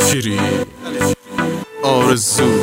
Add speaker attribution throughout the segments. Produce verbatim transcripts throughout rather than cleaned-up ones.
Speaker 1: شیری آرزو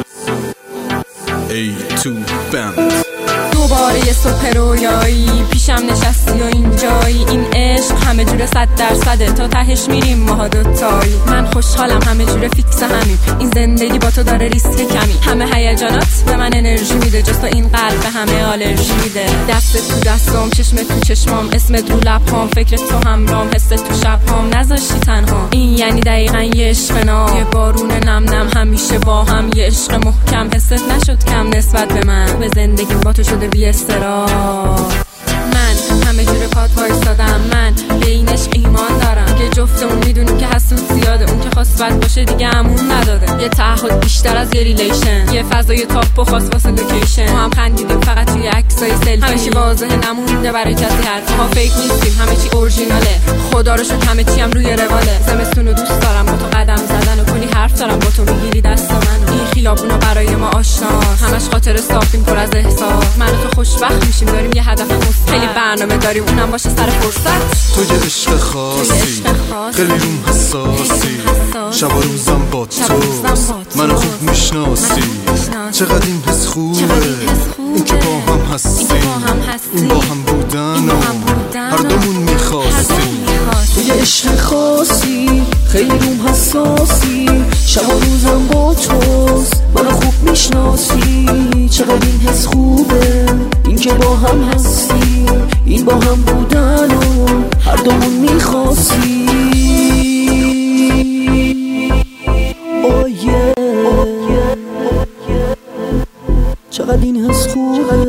Speaker 1: ای تو بند
Speaker 2: دوباره یه صبح رویایی پیشم نشستی و اینجایی. این عشق همه جوره صد درصده، تا تهش میریم ماها دوتایی. من خوشحالم همه جوره فیکس همیم، این زندگی با تو داره ریسک کمی. همه هیجانات به من انرژی میده، جز تو این قلب به همه آلرژی میده. دست تو دستم، چشم تو چشمام، اسمت رو لبام، فکرت تو همرام، حست تو شبام، نذاشتی تنها. این یعنی دقیقاً یه عشق ناب، یه بارون نم نم همیشه با هم، یه عشق محکم. حست نشد کم نسبت به من، به زندگی با تو شده بی استراب. من همه جوره پات وایسادم، من به این عشق ایمان دارم که جفتمون میدونیم که حسود زیاده. اون که خواست بد باشه دیگه همون نداده. یه تعهد بیشتر از یه ریلیشن، یه فضای تاپ و خاص واسه لوکیشن. ما هم خندیدیم فقط توی عکسای سلفی، همه چی واضحه نمونده برای کسی حرف. ما فیک نیستیم، همه چی اورجیناله، خدا رو شکر همه چی هم روی رواله. زمستونو دوست دارم با تو قدم زدن و کلی حرف دارم با تو میگیری دست منو. این خیابونا برای ما آشنا، همش خاطر صافیم پر از احساس. من و تو خوشبخت میشیم، داریم یه هدف مثبت، خیلی برنامه داریم اونم باشه سر فرصت.
Speaker 1: تو یه عشق خاصی، خیلی روم حساسی، شب و روزم با تو، منو خوب میشناسی. چقدر این حس خوبه، این که با هم هستیم، این با هم بودن و هر دومون میخواستیم.
Speaker 3: تو یه عشق خاصی، خیلی روم حساسی، شب و روزم با توست، منو خوب میشناسی. چقدر این حس خوبه، این که با هم هستیم، این با هم بودن و هر دومون میخواستی. oh yeah. چقدر این حس خوبه.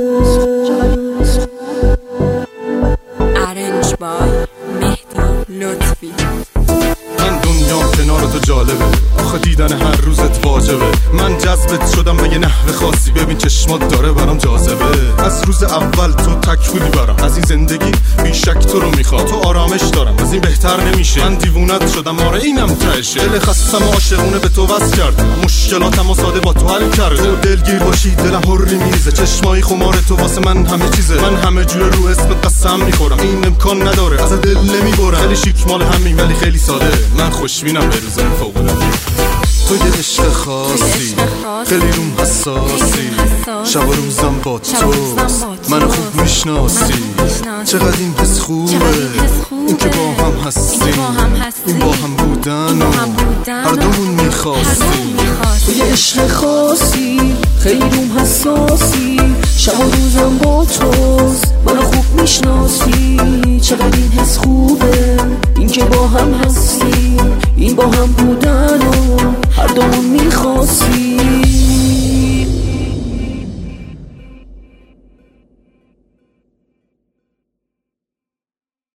Speaker 2: ارنج بای مهدی لطفی.
Speaker 1: من دنیا کنار تو جالبه، آخه دیدن هر روزت واجبه. من جذبت شدم به یه نحو خاصی، ببین چشمات داره برام جاذبه. از روز اول تو تک بودی برام، از این زندگی بیشک تو رو میخوام. تو آرامش دارم، از این بهتر نمیشه. من دیوونت شدم، آره اینم تهشه. دل خستم و عاشقونه به تو وصل کردم، مشکلاتم و ساده با تو حل کردم. تو دلگیر باشی دلم هری میریزه، چشمای خمار تو واسه من همه چیزه. من همه جوره رو اسمت قسم میخورم، این امکان نداره از دل نمیبرم. خیلی شیک مال همین ولی خیلی ساده، من خوشبینم به روزای فوق‌العاده. تو یه عشق خاصی، خیلی روم حساسی، شب و روزم با تو، منو خوب میشناسی. چقدر این حس خوبه، این که با هم هستیم، این با هم بودن و هر دومون میخواستیم.
Speaker 3: تو یه عشق خاصی، خیلی روم حساسی، شب و روزم با توست، منو خوب میشناسی. چقدر این حس خوبه، این که با هم هستیم، این با هم بودن و هر دومون میخواستیم.